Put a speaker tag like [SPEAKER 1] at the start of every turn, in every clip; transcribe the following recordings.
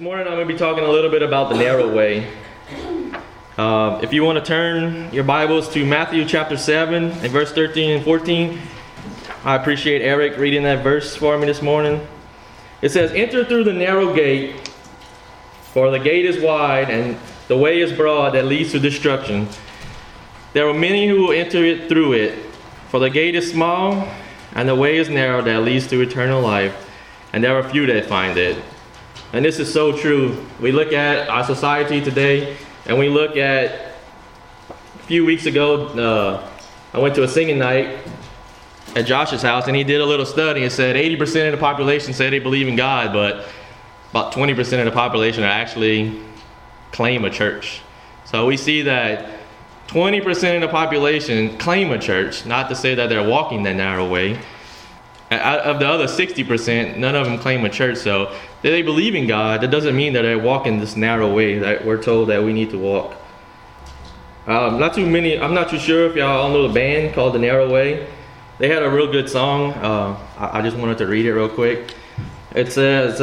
[SPEAKER 1] morning I'm going to be talking a little bit about the narrow way. If you want to turn your Bibles to Matthew chapter 7 and verse 13 and 14, I appreciate Eric reading that verse for me this morning. It says, "Enter through the narrow gate, for the gate is wide and the way is broad that leads to destruction. There are many who will enter it through it, for the gate is small and the way is narrow that leads to eternal life, and there are few that find it." And this is so true. We look at our society today, and we look at a few weeks ago, I went to a singing night at Josh's house, and he did a little study and said 80% of the population say they believe in God, but about 20% of the population actually claim a church. So we see that 20% of the population claim a church, not to say that they're walking that narrow way. Out of the other 60%, none of them claim a church. So they believe in God. That doesn't mean that they're walking this narrow way that we're told that we need to walk. I'm not too sure if y'all all know the band called The Narrow Way. They had a real good song. I just wanted to read it real quick. It says,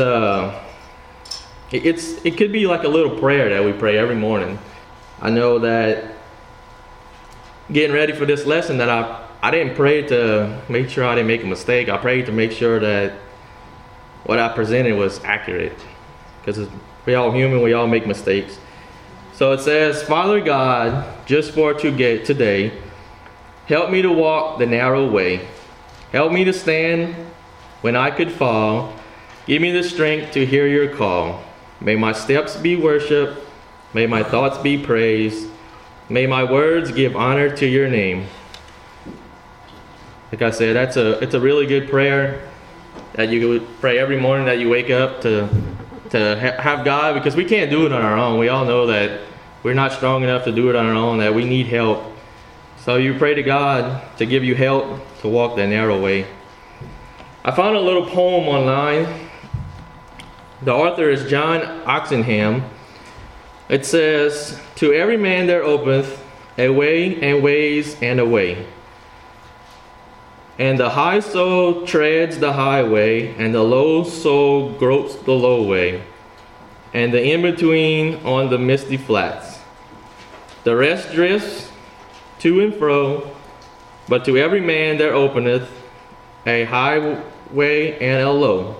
[SPEAKER 1] it could be like a little prayer that we pray every morning. I know that getting ready for this lesson that I didn't pray to make sure I didn't make a mistake. I prayed to make sure that what I presented was accurate, because we all human, we all make mistakes. So it says, "Father God, just for today, help me to walk the narrow way. Help me to stand when I could fall. Give me the strength to hear your call. May my steps be worship. May my thoughts be praise. May my words give honor to your name." Like I said, it's a really good prayer that you would pray every morning that you wake up to have God, because we can't do it on our own. We all know that we're not strong enough to do it on our own, that we need help. So you pray to God to give you help to walk that narrow way. I found a little poem online. The author is John Oxenham. It says, "To every man there openeth a way and ways and a way. And the high soul treads the highway, and the low soul gropes the low way, and the in-between on the misty flats. The rest drifts to and fro, but to every man there openeth a highway and a low.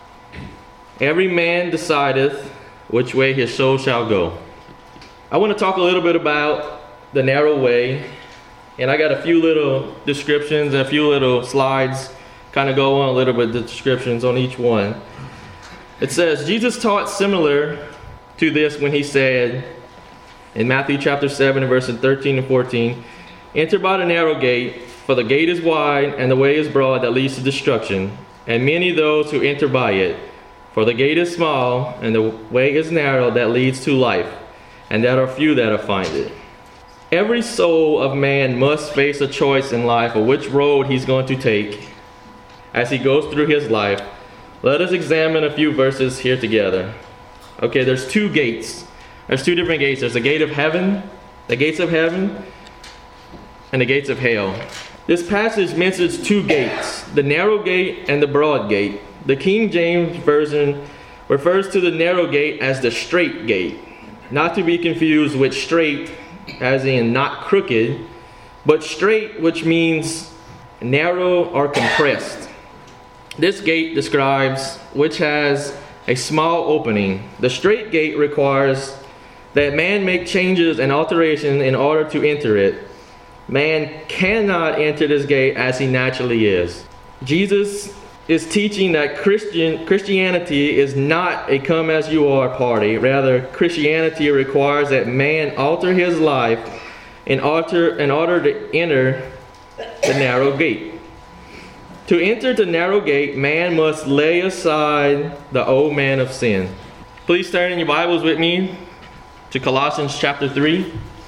[SPEAKER 1] Every man decideth which way his soul shall go." I want to talk a little bit about the narrow way. And I got a few little descriptions and a few little slides, kind of go on a little bit, the descriptions on each one. It says, Jesus taught similar to this when he said, in Matthew chapter 7 and verses 13 and 14, "Enter by the narrow gate, for the gate is wide and the way is broad that leads to destruction, and many those who enter by it. For the gate is small and the way is narrow that leads to life, and there are few that find it." Every soul of man must face a choice in life of which road he's going to take as he goes through his life. Let us examine a few verses here together. Okay, there's two gates. There's two different gates. There's the gate of heaven, the gates of heaven, and the gates of hell. This passage mentions two gates, the narrow gate and the broad gate. The King James Version refers to the narrow gate as the straight gate, not to be confused with straight as in not crooked, but straight, which means narrow or compressed. This gate describes which has a small opening. The straight gate requires that man make changes and alterations in order to enter it. Man cannot enter this gate as he naturally is. Jesus is teaching that Christianity is not a come-as-you-are party. Rather, Christianity requires that man alter his life in order to enter the narrow gate. To enter the narrow gate, man must lay aside the old man of sin. Please turn in your Bibles with me to Colossians chapter 3.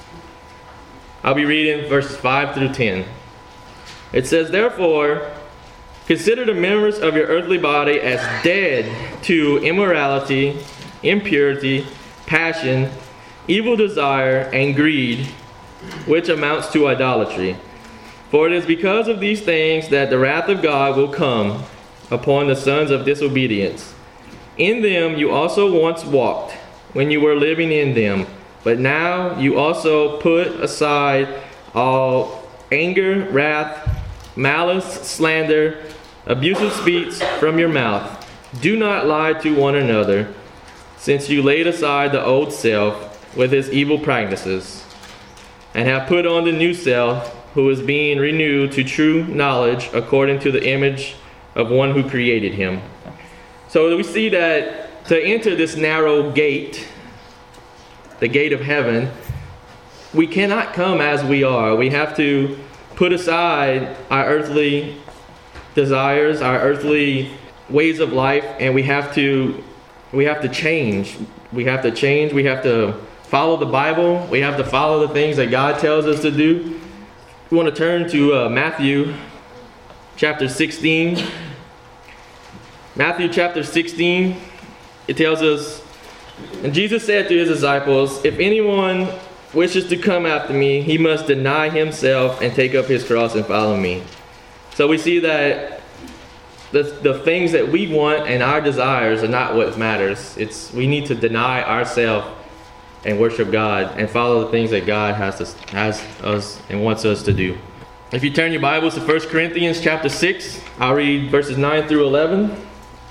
[SPEAKER 1] I'll be reading verses 5 through 10. It says, "Therefore, consider the members of your earthly body as dead to immorality, impurity, passion, evil desire, and greed, which amounts to idolatry. For it is because of these things that the wrath of God will come upon the sons of disobedience. In them you also once walked when you were living in them, but now you also put aside all anger, wrath, malice, slander, abusive speech from your mouth. Do not lie to one another, since you laid aside the old self with its evil practices, and have put on the new self, who is being renewed to true knowledge according to the image of one who created him. So we see that to enter this narrow gate, the gate of heaven, we cannot come as we are. We have to put aside our earthly desires, our earthly ways of life, and we have to change. We have to change. We have to follow the Bible. We have to follow the things that God tells us to do. We want to turn to Matthew chapter 16. Matthew chapter 16, it tells us, and Jesus said to his disciples, if anyone wishes to come after me, he must deny himself and take up his cross and follow me. So we see that the things that we want and our desires are not what matters. We need to deny ourselves and worship God and follow the things that God has us and wants us to do. If you turn your Bibles to 1 Corinthians chapter 6, I'll read verses 9 through 11.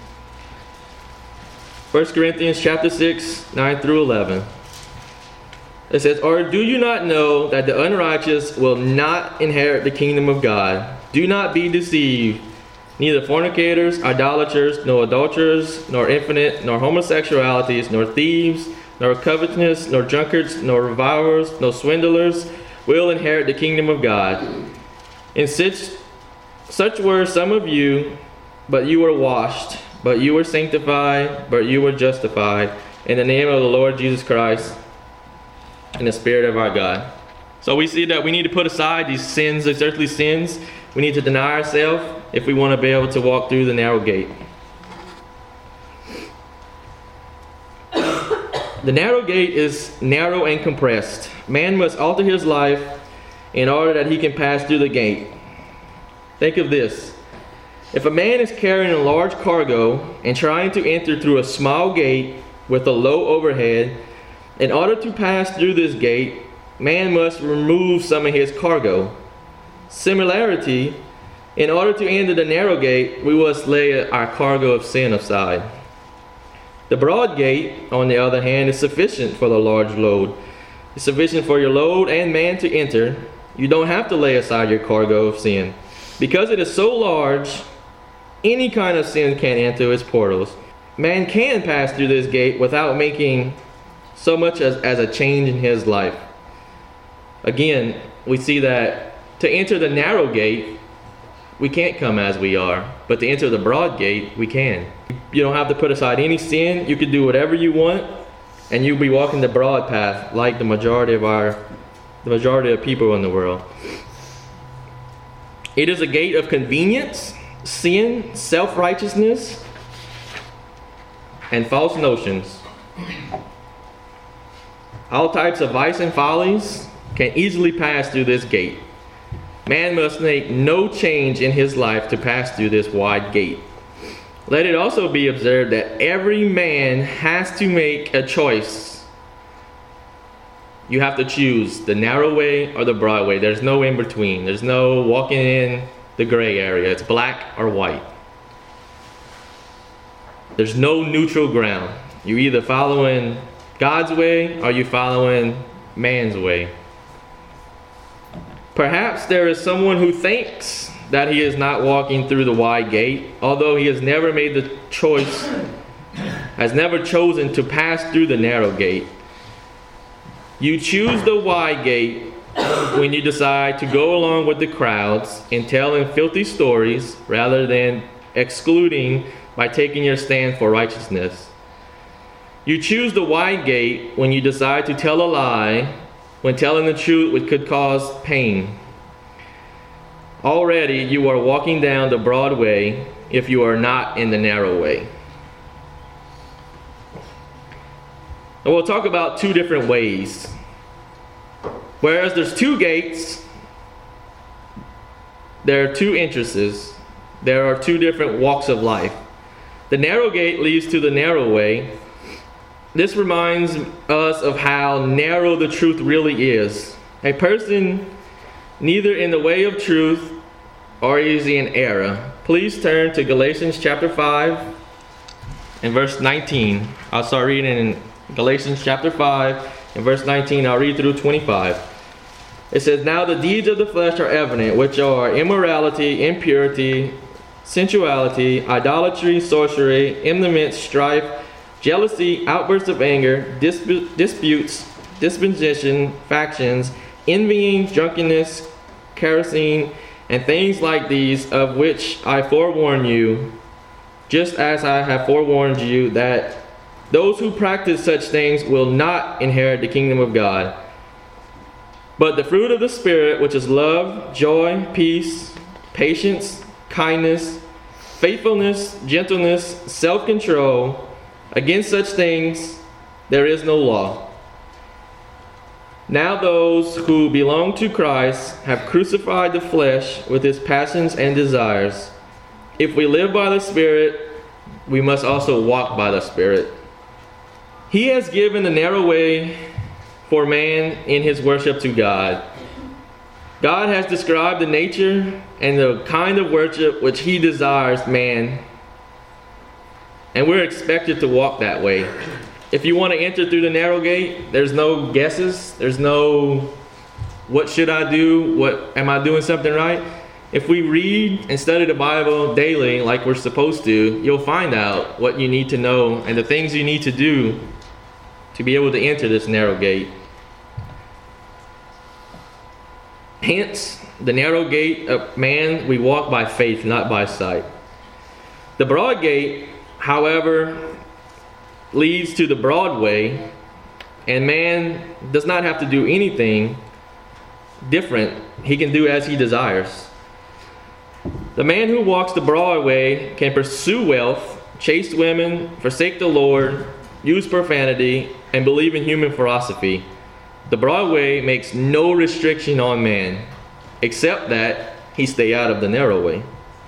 [SPEAKER 1] 1 Corinthians chapter 6, 9 through 11. It says, or do you not know that the unrighteous will not inherit the kingdom of God? Do not be deceived. Neither fornicators, idolaters, nor adulterers, nor effeminate, nor homosexualities, nor thieves, nor covetous, nor drunkards, nor revilers, nor swindlers will inherit the kingdom of God. And such were some of you, but you were washed, but you were sanctified, but you were justified in the name of the Lord Jesus Christ and the Spirit of our God. So we see that we need to put aside these sins, these earthly sins. We need to deny ourselves if we want to be able to walk through the narrow gate. The narrow gate is narrow and compressed. Man must alter his life in order that he can pass through the gate. Think of this. If a man is carrying a large cargo and trying to enter through a small gate with a low overhead, in order to pass through this gate, man must remove some of his cargo. Similarly, in order to enter the narrow gate, we must lay our cargo of sin aside. The broad gate, on the other hand, is sufficient for the large load. It's sufficient for your load and man to enter. You don't have to lay aside your cargo of sin. Because it is so large, any kind of sin can enter its portals. Man can pass through this gate without making so much as a change in his life. Again, we see that to enter the narrow gate, we can't come as we are. But to enter the broad gate, we can. You don't have to put aside any sin. You can do whatever you want, and you'll be walking the broad path like the majority of people in the world. It is a gate of convenience, sin, self-righteousness, and false notions. All types of vice and follies can easily pass through this gate. Man must make no change in his life to pass through this wide gate. Let it also be observed that every man has to make a choice. You have to choose the narrow way or the broad way. There's no in between. There's no walking in the gray area. It's black or white. There's no neutral ground. You're either following God's way or you're following man's way. Perhaps there is someone who thinks that he is not walking through the wide gate, although he has never made the choice, has never chosen to pass through the narrow gate. You choose the wide gate when you decide to go along with the crowds in telling filthy stories rather than excluding by taking your stand for righteousness. You choose the wide gate when you decide to tell a lie when telling the truth which could cause pain. Already you are walking down the broad way if you are not in the narrow way. And we'll talk about two different ways. Whereas there's two gates, there are two entrances. There are two different walks of life. The narrow gate leads to the narrow way. This reminds us of how narrow the truth really is. A person neither in the way of truth or is in error. Please turn to Galatians chapter 5 and verse 19. I'll start reading in Galatians chapter 5 and verse 19. I'll read through 25. It says, "Now the deeds of the flesh are evident, which are immorality, impurity, sensuality, idolatry, sorcery, enmity, strife, jealousy, outbursts of anger, disputes, disposition, factions, envying, drunkenness, carousing, and things like these, of which I forewarn you, just as I have forewarned you, that those who practice such things will not inherit the kingdom of God. But the fruit of the Spirit, which is love, joy, peace, patience, kindness, faithfulness, gentleness, self-control, against such things there is no law. Now those who belong to Christ have crucified the flesh with its passions and desires. If we live by the Spirit, we must also walk by the Spirit. He has given the narrow way for man in his worship to God. God has described the nature and the kind of worship which he desires man, and we're expected to walk that way. If you want to enter through the narrow gate, there's no guesses. There's no, what should I do? What, am I doing something right? If we read and study the Bible daily like we're supposed to, you'll find out what you need to know and the things you need to do to be able to enter this narrow gate. Hence, the narrow gate of man, we walk by faith, not by sight. The broad gate, however, leads to the broad way, and man does not have to do anything different. He can do as he desires. The man who walks the broad way can pursue wealth, chase women, forsake the Lord, use profanity, and believe in human philosophy. The broad way makes no restriction on man, except that he stay out of the narrow way.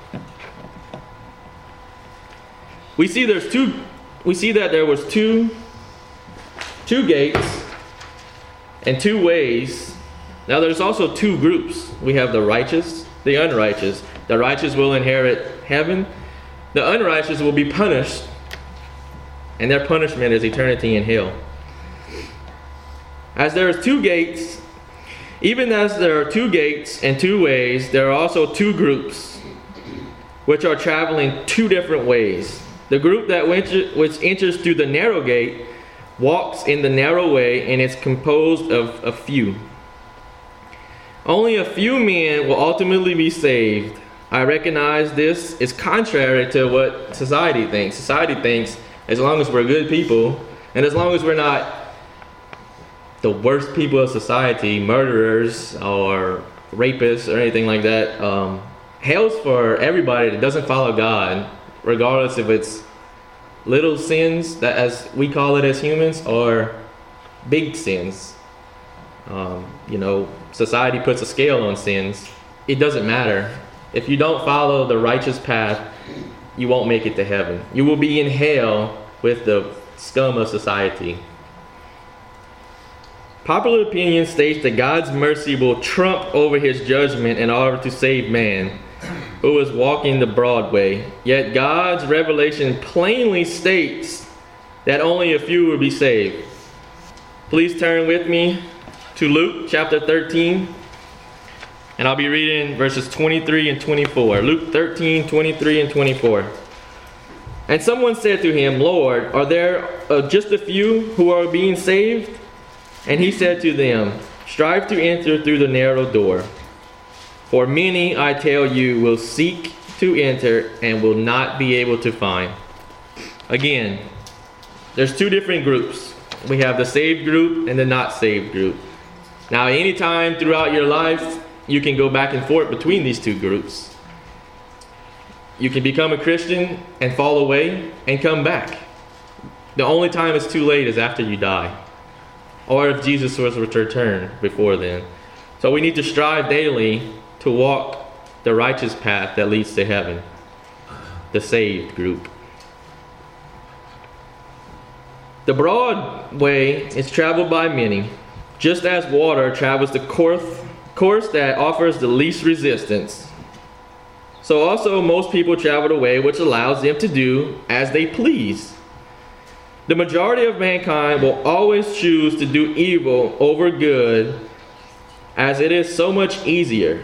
[SPEAKER 1] We see that there was two gates and two ways. Now there's also two groups. We have the righteous, the unrighteous. The righteous will inherit heaven. The unrighteous will be punished, and their punishment is eternity in hell. As there are two gates, even as there are two gates and two ways, there are also two groups which are traveling two different ways. The group that which enters through the narrow gate walks in the narrow way, and it's composed of a few. Only a few men will ultimately be saved. I recognize this is contrary to what society thinks. Society thinks as long as we're good people, and as long as we're not the worst people of society, murderers or rapists or anything like that, hell's for everybody that doesn't follow God, regardless if it's little sins, that as we call it as humans, or big sins. Society puts a scale on sins. It doesn't matter. If you don't follow the righteous path, you won't make it to heaven. You will be in hell with the scum of society. Popular opinion states that God's mercy will trump over his judgment in order to save man who is walking the broad way. Yet God's revelation plainly states that only a few will be saved. Please turn with me to Luke chapter 13, and I'll be reading verses 23 and 24. Luke 13, 23 and 24. And someone said to him, Lord, are there just a few who are being saved? And he said to them, strive to enter through the narrow door. For many, I tell you, will seek to enter and will not be able to find. Again, there's two different groups. We have the saved group and the not saved group. Now, anytime throughout your life, you can go back and forth between these two groups. You can become a Christian and fall away and come back. The only time it's too late is after you die, or if Jesus was to return before then. So we need to strive daily to walk the righteous path that leads to heaven, the saved group. The broad way is traveled by many, just as water travels the course that offers the least resistance. So also most people travel the way which allows them to do as they please. The majority of mankind will always choose to do evil over good, as it is so much easier.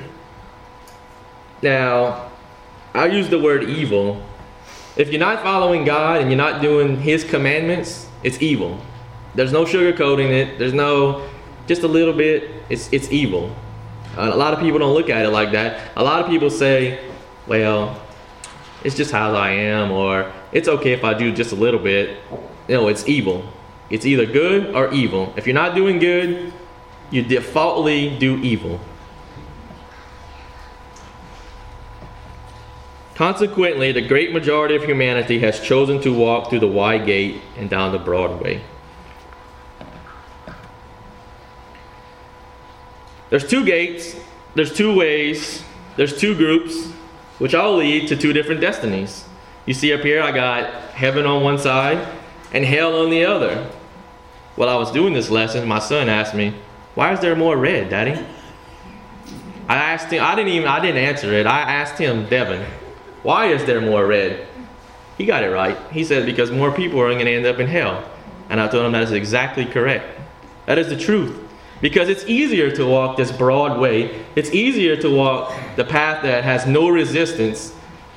[SPEAKER 1] Now, I'll use the word evil. If you're not following God and you're not doing His commandments, it's evil. There's no sugarcoating it. There's no, just a little bit, it's evil. A lot of people don't look at it like that. A lot of people say, well, it's just how I am, or it's okay if I do just a little bit. No, it's evil. It's either good or evil. If you're not doing good, you defaultly do evil. Consequently, the great majority of humanity has chosen to walk through the wide gate and down the broad way. There's two gates, there's two ways, there's two groups, which all lead to two different destinies. You see up here, I got heaven on one side and hell on the other. While I was doing this lesson, my son asked me, "Why is there more red, Daddy?" I asked him, I didn't answer it. I asked him, Devin, "Why is there more red?" He got it right. He said, because more people are going to end up in hell. And I told him that is exactly correct. That is the truth. Because it's easier to walk this broad way. It's easier to walk the path that has no resistance.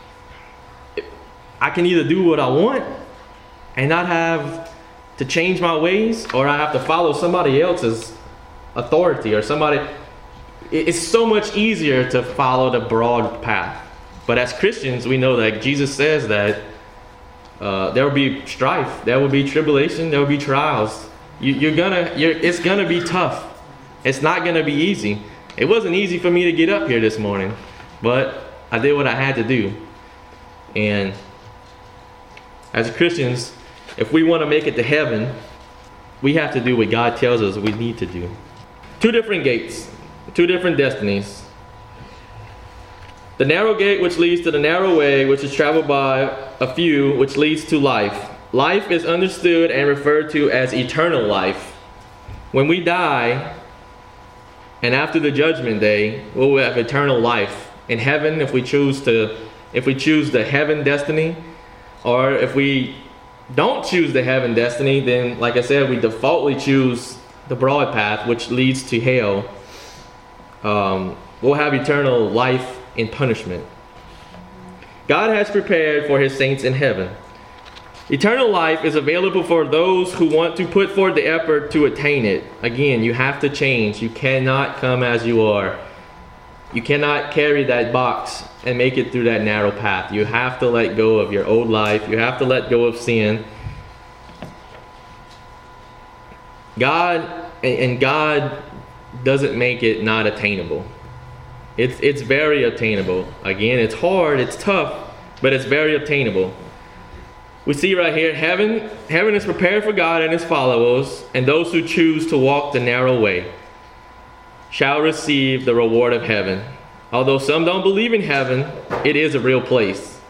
[SPEAKER 1] I can either do what I want and not have to change my ways, or I have to follow somebody else's authority or somebody. It's so much easier to follow the broad path. But as Christians, we know that Jesus says that there will be strife, there will be tribulation, there will be trials. It's gonna be tough. It's not gonna be easy. It wasn't easy for me to get up here this morning, but I did what I had to do. And as Christians, if we want to make it to heaven, we have to do what God tells us we need to do. Two different gates, two different destinies. The narrow gate, which leads to the narrow way, which is traveled by a few, which leads to life. Life is understood and referred to as eternal life. When we die, and after the judgment day, we'll have eternal life in heaven if we choose the heaven destiny, or if we don't choose the heaven destiny, then like I said, we defaultly choose the broad path, which leads to hell. We'll have eternal life in punishment. God has prepared for His saints in heaven. Eternal life is available for those who want to put forth the effort to attain it. Again, you have to change. You cannot come as you are. You cannot carry that box and make it through that narrow path. You have to let go of your old life. You have to let go of sin. God doesn't make it not attainable. It's very attainable. Again, it's hard, it's tough, but it's very attainable. We see right here, heaven is prepared for God and His followers, and those who choose to walk the narrow way shall receive the reward of heaven. Although some don't believe in heaven, it is a real place.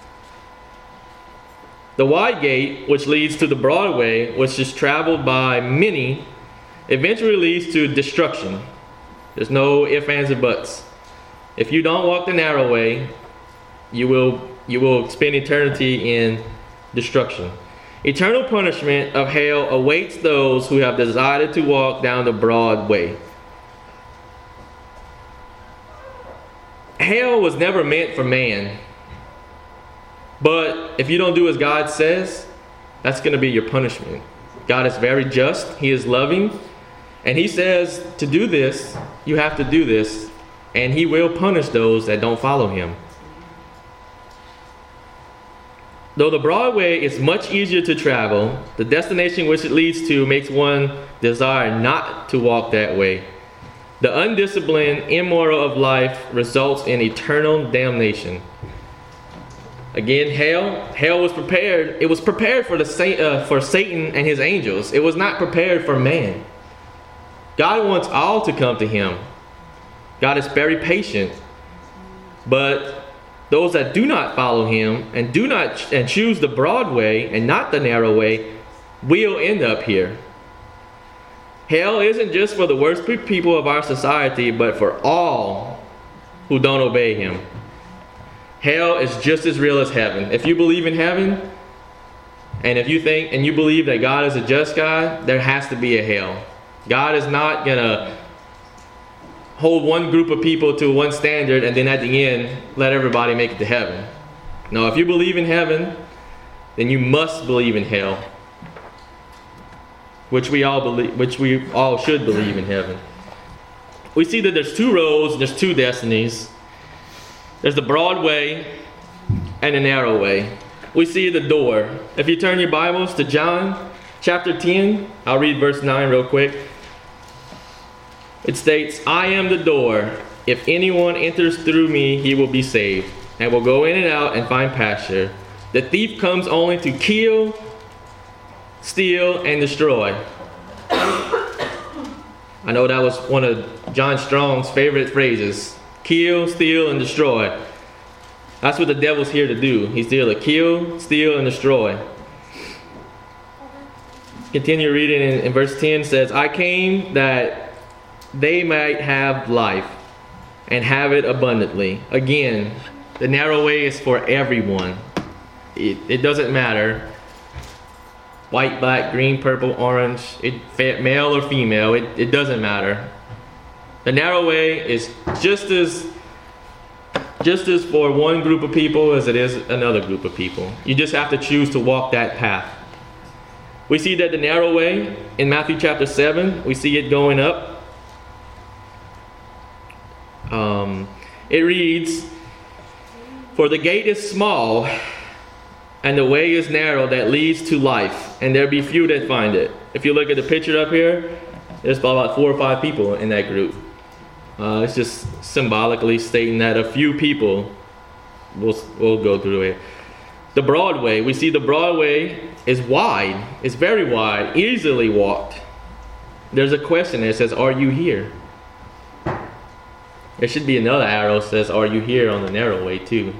[SPEAKER 1] The wide gate, which leads to the broad way, which is traveled by many, eventually leads to destruction. There's no ifs, ands, or buts. If you don't walk the narrow way, you will spend eternity in destruction. Eternal punishment of hell awaits those who have decided to walk down the broad way. Hell was never meant for man. But if you don't do as God says, that's going to be your punishment. God is very just. He is loving. And He says to do this, you have to do this. And He will punish those that don't follow Him. Though the broad way is much easier to travel, the destination which it leads to makes one desire not to walk that way. The undisciplined, immoral of life results in eternal damnation. Again, hell was prepared. It was prepared for Satan and his angels. It was not prepared for man. God wants all to come to Him. God is very patient. But those that do not follow Him and choose the broad way and not the narrow way, will end up here. Hell isn't just for the worst people of our society, but for all who don't obey him. Hell is just as real as heaven. If you believe in heaven, and if you think and you believe that God is a just God, there has to be a hell. God is not going to hold one group of people to one standard and then at the end let everybody make it to heaven. No, if you believe in heaven, then you must believe in hell. Which we all should believe in heaven. We see that there's two roads, there's two destinies. There's the broad way and the narrow way. We see the door. If you turn your Bibles to John chapter 10, I'll read verse 9 real quick. It states, I am the door. If anyone enters through me, he will be saved, and will go in and out and find pasture. The thief comes only to kill, steal, and destroy. I know that was one of John Strong's favorite phrases. Kill, steal, and destroy. That's what the devil's here to do. He's here to kill, steal, and destroy. Continue reading in verse 10 says, I came that they might have life and have it abundantly. Again, the narrow way is for everyone. It doesn't matter. White, black, green, purple, orange, male or female, it doesn't matter. The narrow way is just as for one group of people as it is another group of people. You just have to choose to walk that path. We see that the narrow way in Matthew chapter 7, we see it going up. It reads, for the gate is small, and the way is narrow that leads to life, and there be few that find it. If you look at the picture up here, there's about 4 or 5 people in that group. It's just symbolically stating that a few people will go through it. The broad way, we see the broad way is wide. It's very wide, easily walked. There's a question that says, are you here? There should be another arrow that says, are you here on the narrow way too?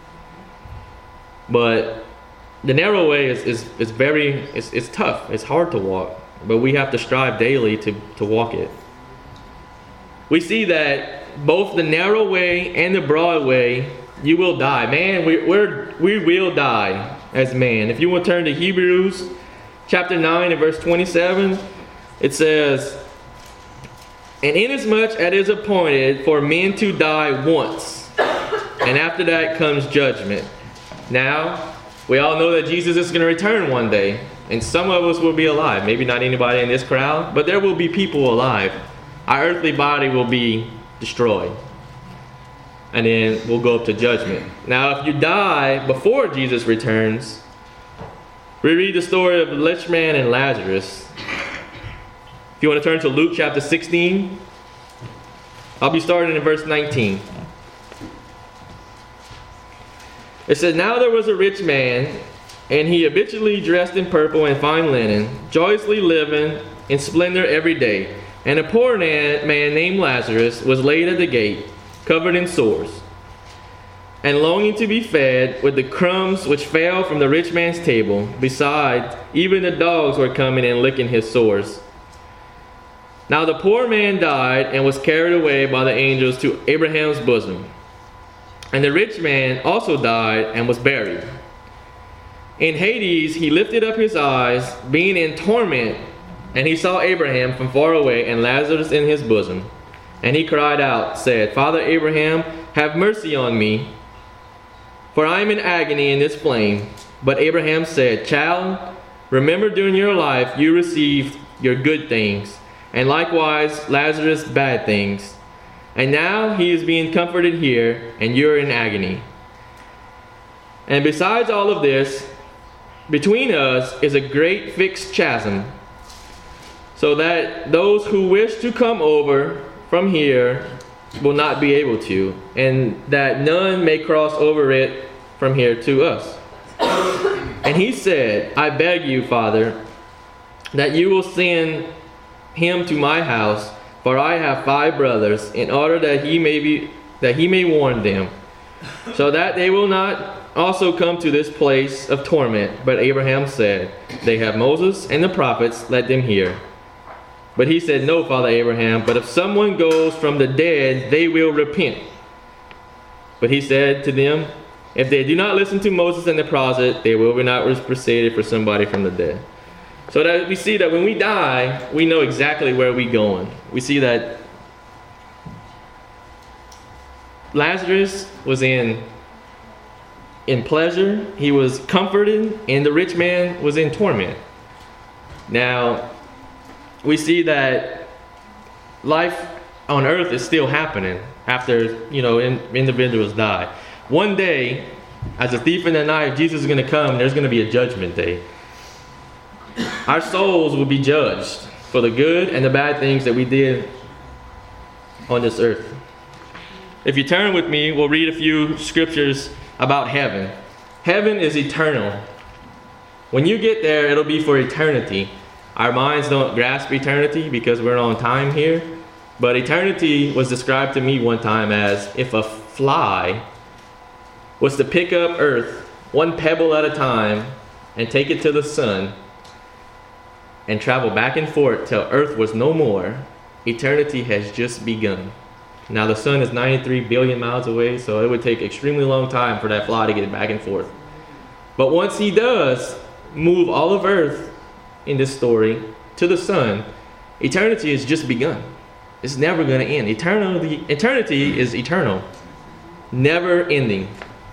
[SPEAKER 1] But the narrow way is tough. It's hard to walk, but we have to strive daily to walk it. We see that both the narrow way and the broad way, you will die. Man, we will die as man. If you will turn to Hebrews chapter 9 and verse 27, it says, and inasmuch as it is appointed for men to die once, and after that comes judgment. Now, we all know that Jesus is going to return one day, and some of us will be alive. Maybe not anybody in this crowd, but there will be people alive. Our earthly body will be destroyed, and then we'll go up to judgment. Now, if you die before Jesus returns, we read the story of the rich man and Lazarus. If you want to turn to Luke chapter 16, I'll be starting in verse 19. It says, now there was a rich man, and he habitually dressed in purple and fine linen, joyously living in splendor every day. And a poor man named Lazarus was laid at the gate, covered in sores, and longing to be fed with the crumbs which fell from the rich man's table. Besides, even the dogs were coming and licking his sores. Now the poor man died and was carried away by the angels to Abraham's bosom. And the rich man also died and was buried. In Hades he lifted up his eyes, being in torment, and he saw Abraham from far away and Lazarus in his bosom. And he cried out, said, Father Abraham, have mercy on me, for I am in agony in this flame. But Abraham said, Child, remember during your life you received your good things, and likewise Lazarus bad things. And now he is being comforted here, and you're in agony. And besides all of this, between us is a great fixed chasm, so that those who wish to come over from here will not be able to, and that none may cross over it from here to us. And he said, I beg you, Father, that you will send him to my house, for I have 5 brothers, in order that he may warn them, so that they will not also come to this place of torment?" But Abraham said, "They have Moses and the prophets, let them hear." But he said, "No, Father Abraham, but if someone goes from the dead, they will repent." But he said to them, "If they do not listen to Moses and the prophets, they will not be persuaded for somebody from the dead." So that we see that when we die, we know exactly where we're going. We see that Lazarus was in pleasure, he was comforted, and the rich man was in torment. Now, we see that life on earth is still happening after, individuals die. One day, as a thief in the night, Jesus is going to come, there's going to be a judgment day. Our souls will be judged for the good and the bad things that we did on this earth. If you turn with me, we'll read a few scriptures about heaven. Heaven is eternal. When you get there, it'll be for eternity. Our minds don't grasp eternity because we're on time here. But eternity was described to me one time as if a fly was to pick up earth one pebble at a time and take it to the sun and travel back and forth till earth was no more, eternity has just begun. Now the sun is 93 billion miles away, so it would take extremely long time for that fly to get back and forth. But once he does move all of earth in this story to the sun, eternity has just begun. It's never going to end. Eternity is eternal, never ending.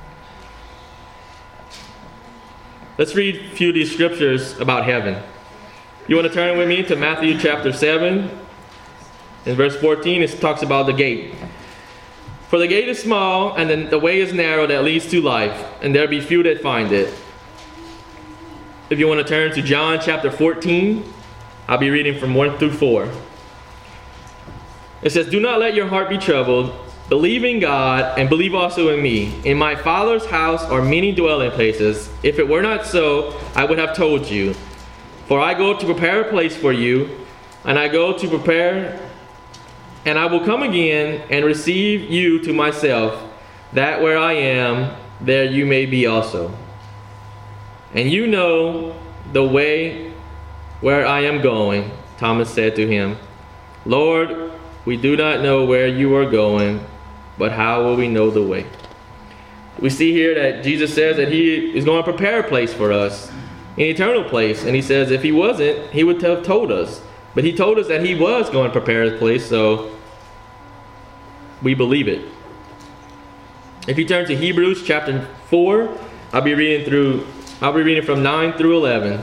[SPEAKER 1] Let's read a few of these scriptures about heaven. You want to turn with me to Matthew chapter 7. In verse 14, it talks about the gate. "For the gate is small, and then the way is narrow that leads to life, and there be few that find it." If you want to turn to John chapter 14, I'll be reading from 1 through 4. It says, "Do not let your heart be troubled. Believe in God, and believe also in me. In my Father's house are many dwelling places. If it were not so, I would have told you. For I go to prepare a place for you, and I go to prepare, and I will come again and receive you to myself, that where I am, there you may be also. And you know the way where I am going." Thomas said to him, "Lord, we do not know where you are going, but how will we know the way?" We see here that Jesus says that he is going to prepare a place for us, an eternal place. And he says if he wasn't, he would have told us. But he told us that he was going to prepare a place, so we believe it. If you turn to Hebrews chapter 4, I'll be reading from 9 through 11.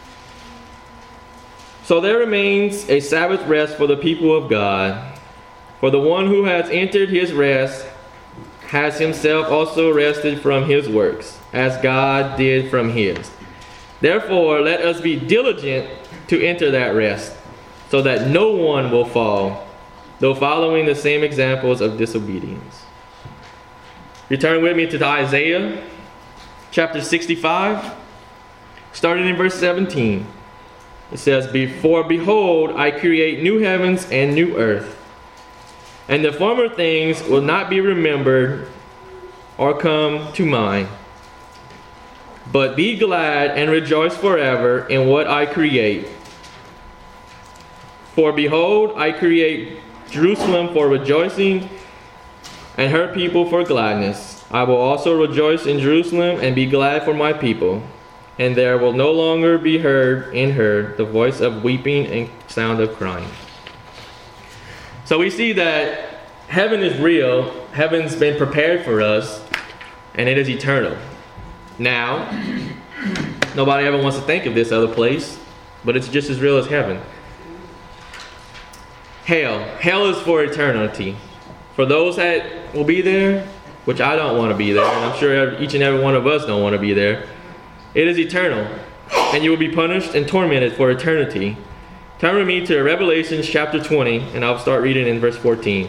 [SPEAKER 1] "So there remains a Sabbath rest for the people of God. For the one who has entered his rest has himself also rested from his works, as God did from his. Therefore, let us be diligent to enter that rest, so that no one will fall, though following the same examples of disobedience." Return with me to Isaiah chapter 65, starting in verse 17. It says, "For behold, I create new heavens and new earth, and the former things will not be remembered or come to mind. But be glad and rejoice forever in what I create. For behold, I create Jerusalem for rejoicing, and her people for gladness. I will also rejoice in Jerusalem and be glad for my people. And there will no longer be heard in her the voice of weeping and sound of crying." So we see that heaven is real. Heaven's been prepared for us, and it is eternal. Now, nobody ever wants to think of this other place, but it's just as real as heaven. Hell is for eternity. For those that will be there, which I don't want to be there, and I'm sure each and every one of us don't want to be there, it is eternal, and you will be punished and tormented for eternity. Turn with me to Revelation chapter 20, and I'll start reading in verse 14.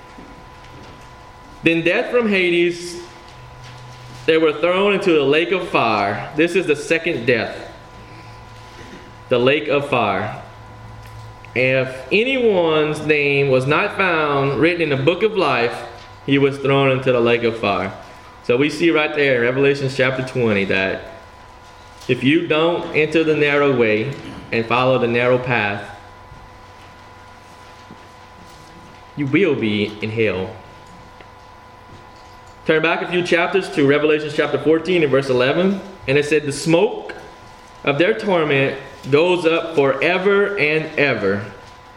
[SPEAKER 1] "Then death from Hades, they were thrown into the lake of fire." This is the second death, the lake of fire. "If anyone's name was not found written in the book of life, he was thrown into the lake of fire. So we see right there in Revelation chapter 20 that if you don't enter the narrow way and follow the narrow path, you will be in hell. Turn back a few chapters to Revelation chapter 14 and verse 11. And it said, the smoke of their torment goes up forever and ever.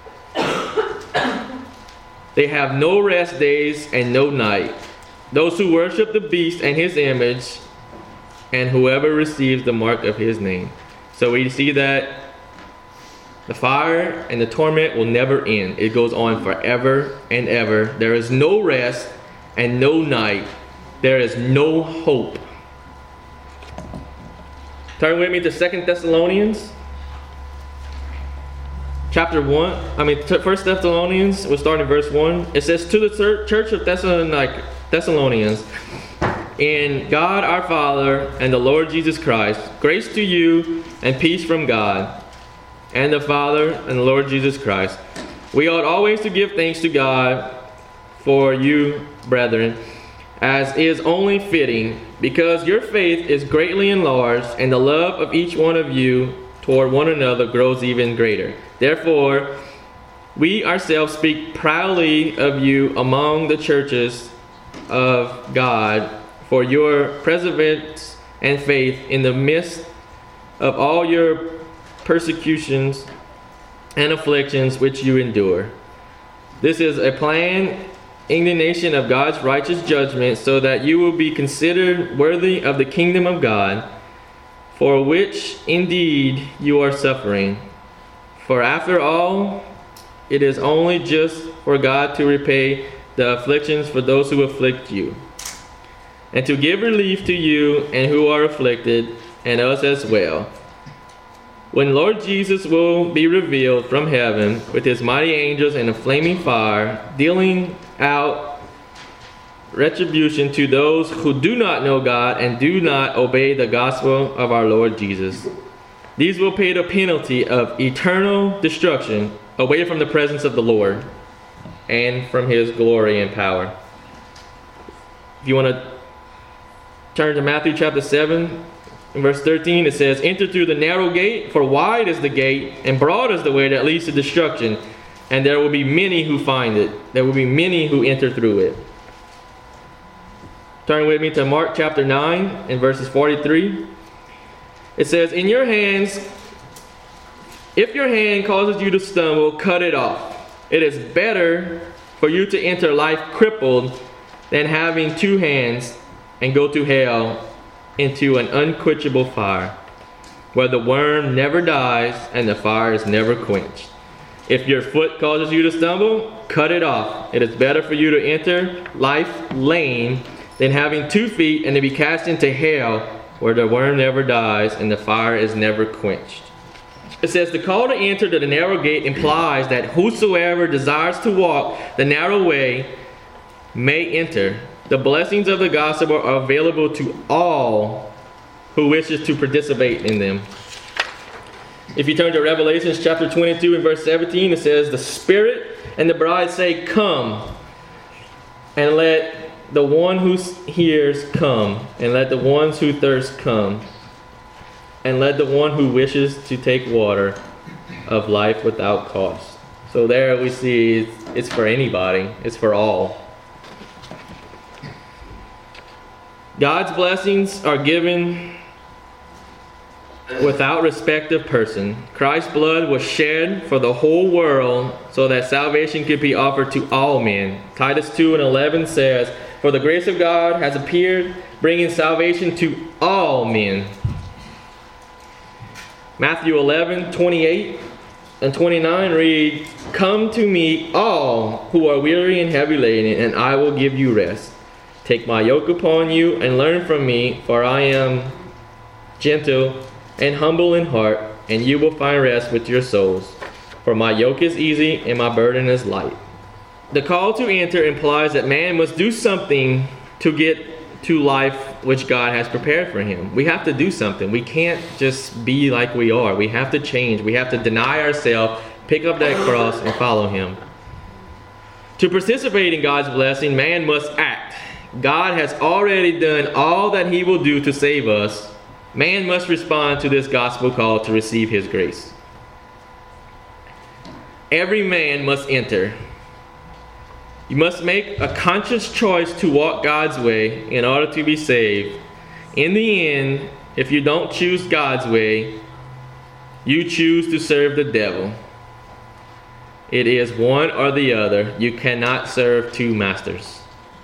[SPEAKER 1] They have no rest days and no night. Those who worship the beast and his image, and whoever receives the mark of his name. So we see that the fire and the torment will never end. It goes on forever and ever. There is no rest and no night. There is no hope. Turn with me to 2 Thessalonians. Chapter 1. 1 Thessalonians, we'll start in verse 1. It says, to the church of Thessalonians, in God our Father and the Lord Jesus Christ, grace to you and peace from God and the Father and the Lord Jesus Christ. We ought always to give thanks to God for you, brethren, as is only fitting, because your faith is greatly enlarged, and the love of each one of you toward one another grows even greater. Therefore, we ourselves speak proudly of you among the churches of God for your perseverance and faith in the midst of all your persecutions and afflictions which you endure. This is a planned indignation of God's righteous judgment, so that you will be considered worthy of the kingdom of God, for which indeed you are suffering. For after all, it is only just for God to repay the afflictions for those who afflict you, and to give relief to you and who are afflicted, and us as well, when Lord Jesus will be revealed from heaven with his mighty angels in a flaming fire, dealing out retribution to those who do not know God and do not obey the gospel of our Lord Jesus. These will pay the penalty of eternal destruction away from the presence of the Lord and from his glory and power. If you want to turn to Matthew chapter 7, in verse 13, it says, enter through the narrow gate, for wide is the gate, and broad is the way that leads to destruction, and there will be many who find it. There will be many who enter through it. Turn with me to Mark chapter 9, in verses 43. It says, in your hands, if your hand causes you to stumble, cut it off. It is better for you to enter life crippled than having two hands and go to hell, into an unquenchable fire, where the worm never dies and the fire is never quenched. If your foot causes you to stumble, cut it off. It is better for you to enter life lame than having 2 feet and to be cast into hell, where the worm never dies and the fire is never quenched. It says the call to enter to the narrow gate implies that whosoever desires to walk the narrow way may enter. The blessings of the gospel are available to all who wishes to participate in them. If you turn to Revelation chapter 22 and verse 17, it says, the Spirit and the bride say, come. And let the one who hears come. And let the ones who thirst come. And let the one who wishes to take water of life without cost. So there we see it's for anybody. It's for all. God's blessings are given without respect of person. Christ's blood was shed for the whole world so that salvation could be offered to all men. Titus 2:11 says, for the grace of God has appeared, bringing salvation to all men. Matthew 11:28 and 29 read, come to me all who are weary and heavy laden, and I will give you rest. Take my yoke upon you and learn from me, for I am gentle and humble in heart, and you will find rest with your souls. For my yoke is easy and my burden is light. The call to enter implies that man must do something to get to life which God has prepared for him. We have to do something. We can't just be like we are. We have to change. We have to deny ourselves, pick up that cross, and follow him. To participate in God's blessing, man must act. God has already done all that he will do to save us, man must respond to this gospel call to receive his grace. Every man must enter. You must make a conscious choice to walk God's way in order to be saved. In the end, if you don't choose God's way, you choose to serve the devil. It is one or the other. You cannot serve two masters.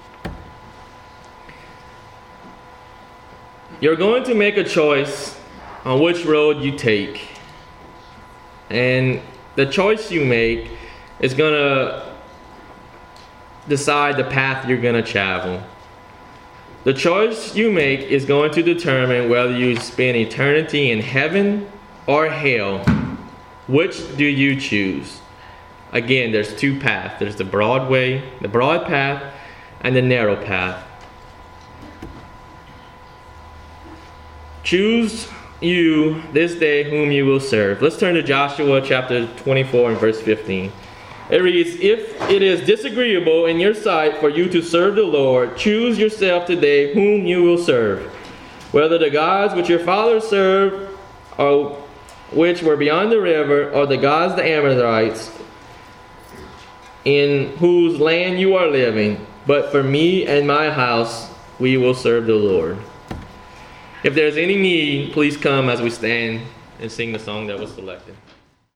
[SPEAKER 1] You're going to make a choice on which road you take. And the choice you make is going to decide the path you're going to travel. The choice you make is going to determine whether you spend eternity in heaven or hell. Which do you choose? Again, there's two paths. There's the broad way, the broad path, and the narrow path. Choose you this day whom you will serve. Let's turn to Joshua chapter 24 and verse 15. It reads, if it is disagreeable in your sight for you to serve the Lord, choose yourself today whom you will serve, whether the gods which your fathers served, or which were beyond the river, or the gods the Amorites, in whose land you are living. But for me and my house, we will serve the Lord. If there's any need, please come as we stand and sing the song that was selected.